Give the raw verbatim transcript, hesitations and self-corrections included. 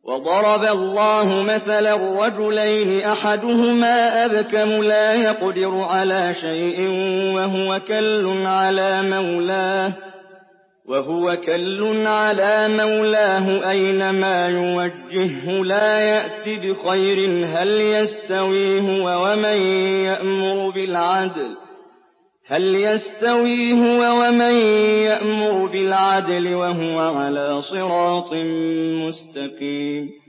وَضَرَبَ اللَّهُ مَثَلًا رَّجُلَيْنِ أَحَدُهُمَا أَبْكَمُ لَا يَقْدِرُ عَلَىٰ شَيْءٍ وَهُوَ كَلٌّ عَلَىٰ مَوْلَاهُ وهو كل على مولاه أينما يوجهه لا يأت بخير هل يستوي هو ومن يأمر بالعدل هل يستوي هو ومن يأمر بالعدل وهو على صراط مستقيم